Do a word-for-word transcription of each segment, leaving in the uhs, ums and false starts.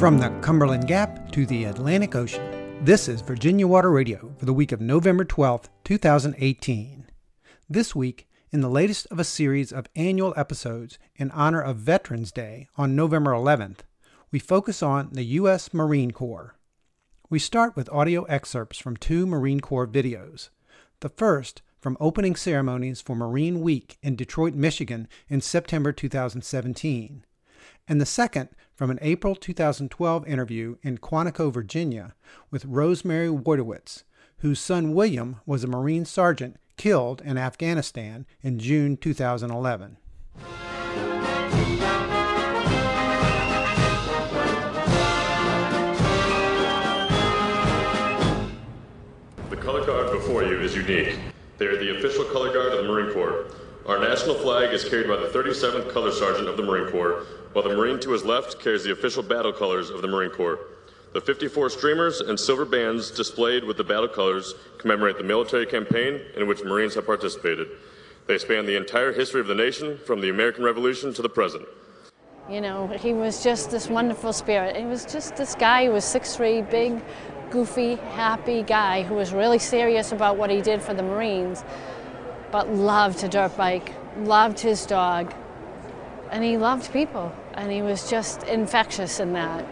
From the Cumberland Gap to the Atlantic Ocean, this is Virginia Water Radio for the week of November twelfth, two thousand eighteen. This week, in the latest of a series of annual episodes in honor of Veterans Day on November eleventh, we focus on the U S Marine Corps. We start with audio excerpts from two Marine Corps videos. The first from opening ceremonies for Marine Week in Detroit, Michigan in September two thousand seventeen. And the second from an April two thousand twelve interview in Quantico, Virginia, with Rosemary Wojtowicz, whose son William was a Marine sergeant killed in Afghanistan in June two thousand eleven. The color guard before you is unique. They are the official color guard of the Marine Corps. Our national flag is carried by the thirty-seventh Color Sergeant of the Marine Corps, while the Marine to his left carries the official battle colors of the Marine Corps. The fifty-four streamers and silver bands displayed with the battle colors commemorate the military campaign in which Marines have participated. They span the entire history of the nation, from the American Revolution to the present. You know, he was just this wonderful spirit. He was just this guy who was six foot three, big, goofy, happy guy who was really serious about what he did for the Marines, but loved to dirt bike, loved his dog, and he loved people, and he was just infectious in that.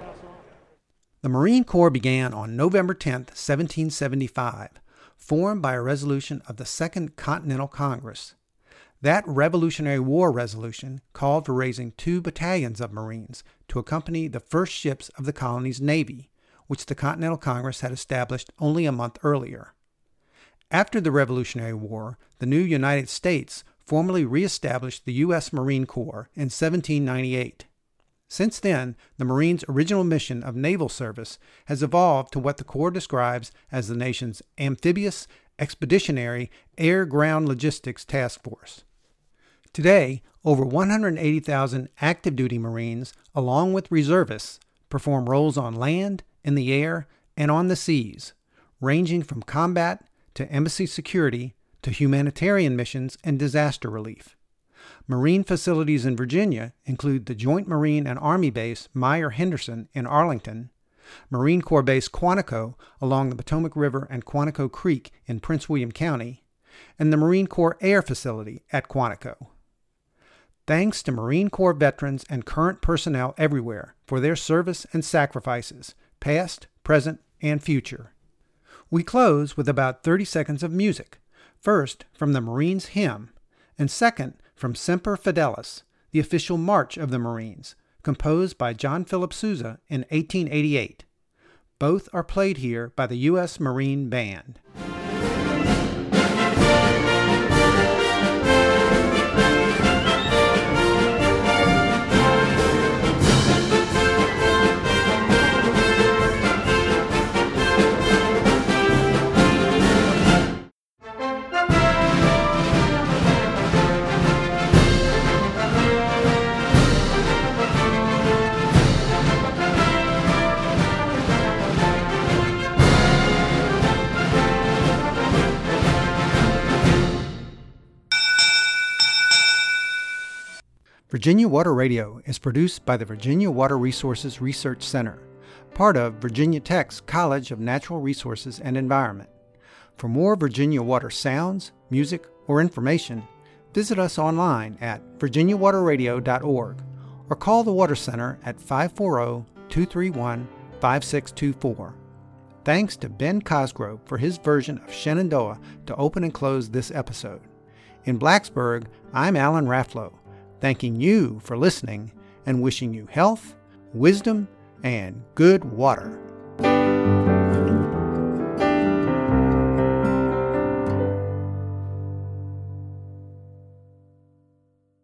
The Marine Corps began on November tenth, seventeen seventy-five, formed by a resolution of the Second Continental Congress. That Revolutionary War resolution called for raising two battalions of Marines to accompany the first ships of the colony's Navy, which the Continental Congress had established only a month earlier. After the Revolutionary War, the new United States formally reestablished the U S Marine Corps in seventeen ninety-eight. Since then, the Marines' original mission of naval service has evolved to what the Corps describes as the nation's amphibious, expeditionary, air-ground logistics task force. Today, over one hundred eighty thousand active duty Marines, along with reservists, perform roles on land, in the air, and on the seas, ranging from combat to embassy security to humanitarian missions and disaster relief. Marine facilities in Virginia include the Joint Marine and Army Base Meier-Henderson in Arlington, Marine Corps Base Quantico along the Potomac River and Quantico Creek in Prince William County, and the Marine Corps Air Facility at Quantico. Thanks to Marine Corps veterans and current personnel everywhere for their service and sacrifices, past, present, and future. We close with about thirty seconds of music, first from the Marines' hymn, and second from Semper Fidelis, the official march of the Marines, composed by John Philip Sousa in eighteen eighty-eight. Both are played here by the U S Marine Band. Virginia Water Radio is produced by the Virginia Water Resources Research Center, part of Virginia Tech's College of Natural Resources and Environment. For more Virginia Water sounds, music, or information, visit us online at virginia water radio dot org or call the Water Center at five four zero, two three one, five six two four. Thanks to Ben Cosgrove for his version of Shenandoah to open and close this episode. In Blacksburg, I'm Alan Rafflow, thanking you for listening and wishing you health, wisdom, and good water.